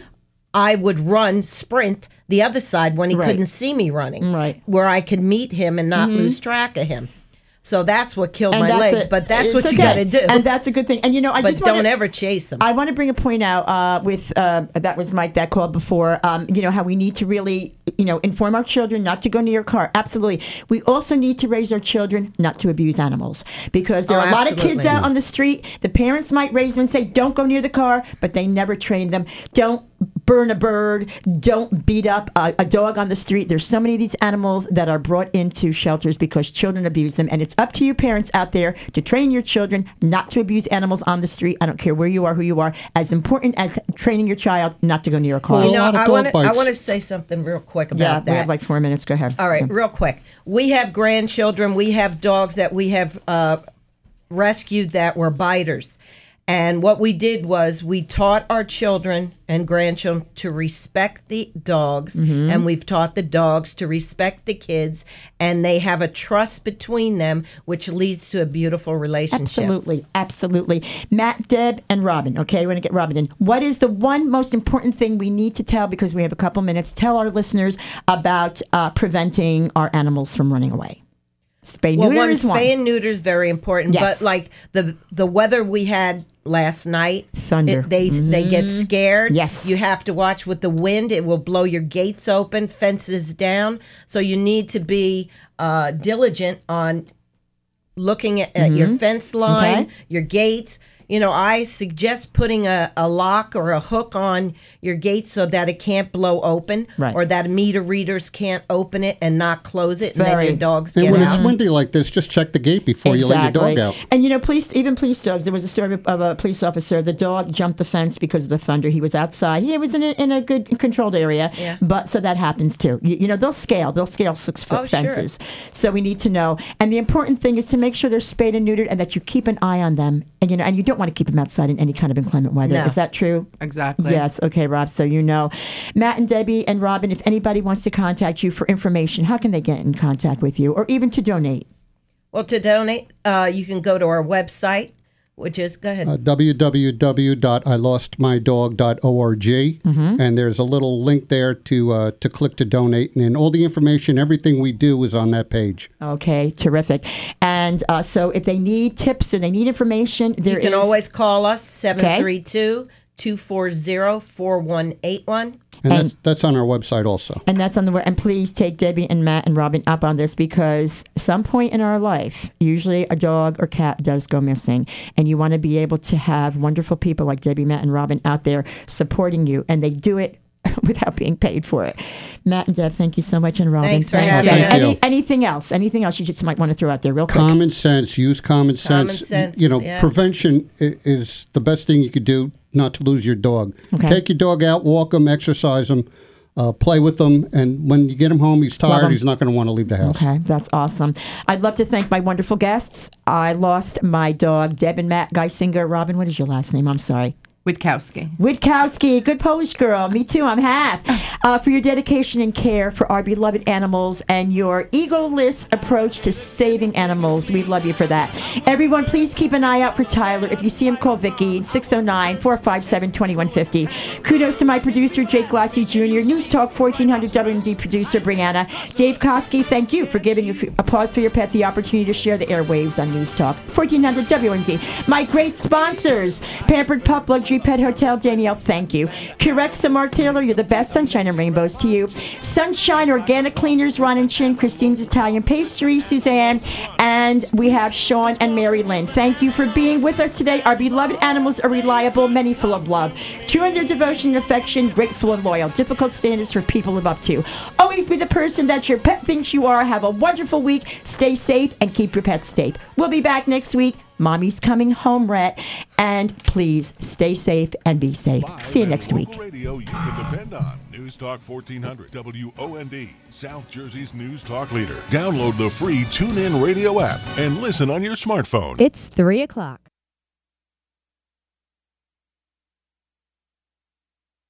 I would run, sprint the other side when he Right. couldn't see me running, Right. where I could meet him and not lose track of him. So that's what killed and my that's legs. a- but that's it's what you okay. got to do. And that's a good thing. And you know, I but just don't wanna, ever chase him. I want to bring a point out uh, with uh, that was Mike that called before. Um, you know how we need to really, you know, inform our children not to go near a car. Absolutely. We also need to raise our children not to abuse animals because there Oh, are a lot of kids absolutely. out on the street. The parents might raise them and say, "Don't go near the car," but they never train them. Don't burn a bird. Don't beat up a, a dog on the street. There's so many of these animals that are brought into shelters because children abuse them, and it's up to you parents out there to train your children not to abuse animals on the street. I don't care where you are, who you are. As important as training your child not to go near a car. Well, you a know, lot of I dog want to I bites. want to say something real quick about yeah, that. we have like four minutes. Go ahead. All right, real quick. We have grandchildren. We have dogs that we have uh, rescued that were biters. And what we did was we taught our children and grandchildren to respect the dogs, Mm-hmm. and we've taught the dogs to respect the kids, and they have a trust between them, which leads to a beautiful relationship. Absolutely, absolutely. Matt, Deb, and Robin. Okay, we're going to get Robin in. What is the one most important thing we need to tell, because we have a couple minutes, tell our listeners about uh, preventing our animals from running away? Spay, Well, neuter one, is one. spay and neuter is very important, Yes. but like the the weather we had last night, Thunder. it- they they get scared. Yes. You have to watch with the wind; it will blow your gates open, fences down. So you need to be uh, diligent on looking at, at your fence line, Okay. your gates. You know, I suggest putting a, a lock or a hook on your gate so that it can't blow open, Right. or that meter readers can't open it and not close it, and Very. then your dogs And get when out. it's windy like this, just check the gate before you let your dog out. And you know, police, even police dogs. There was a story of a police officer. The dog jumped the fence because of the thunder. He was outside. He was in a, in a good controlled area. Yeah. But so that happens too. You, you know, they'll scale. They'll scale six foot Oh, sure. fences. So we need to know. And the important thing is to make sure they're spayed and neutered, and that you keep an eye on them. And you know, and you don't want to keep them outside in any kind of inclement weather. No. Is that true? Exactly. Yes. Okay, Rob. So you know, Matt and Debbie and Robin. If anybody wants to contact you for information, how can they get in contact with you, or even to donate? Well, to donate, uh, you can go to our website, which is, go ahead. Uh, w w w dot i lost my dog dot org, Mm-hmm. and there's a little link there to uh, to click to donate, and then all the information, everything we do is on that page. Okay, terrific. And uh, so if they need tips or they need information, there you can is- always call us, seven three two, two four zero, four one eight one. And, And- that's that's on our website also. And that's on the and please take Debbie and Matt and Robin up on this, because some point in our life, usually a dog or cat does go missing, and you want to be able to have wonderful people like Debbie, Matt, and Robin out there supporting you, and they do it without being paid for it. Matt and Deb, thank you so much, and Robin, Thanks for thanks. having us. Any, Thank you. anything else? Anything else you just might want to throw out there, real quick? Common sense, use common sense. sense, You know, yeah. prevention i- is the best thing you could do not to lose your dog. Okay. Take your dog out, walk them, exercise them. Uh, play with him, and when you get him home, he's Love tired. him. He's not going to want to leave the house. Okay, that's awesome. I'd love to thank my wonderful guests. I lost my dog, Deb and Matt Geisinger. Robin, what is your last name? I'm sorry. Witkowski. Witkowski, good Polish girl. Me too, I'm half. Uh, for your dedication and care for our beloved animals and your egoless approach to saving animals. We love you for that. Everyone, please keep an eye out for Tyler. If you see him, call Vicky, six oh nine, four five seven, two one five oh. Kudos to my producer, Jake Glassy Junior News Talk fourteen hundred W N D producer, Brianna. Dave Koski, thank you for giving a, a Pause for Your Pet the opportunity to share the airwaves on News Talk fourteen hundred W N D. My great sponsors, Pampered Pup Luxury Pet Hotel, Danielle, thank you. Curexa, Mark Taylor, you're the best. Sunshine and rainbows to you. Sunshine Organic Cleaners, Ron and Chin, Christine's Italian Pastry, Suzanne, and we have Sean and Mary Lynn. Thank you for being with us today. Our beloved animals are reliable, many full of love, true in their devotion and affection, grateful and loyal, difficult standards for people to live up to. Always be the person that your pet thinks you are. Have a wonderful week. Stay safe and keep your pets safe. We'll be back next week. Mommy's coming home, Rhett. And please stay safe and be safe. Live See you and next week. local radio you can depend on. News Talk fourteen hundred W O N D, South Jersey's News Talk leader. Download the free TuneIn Radio app and listen on your smartphone. It's three o'clock.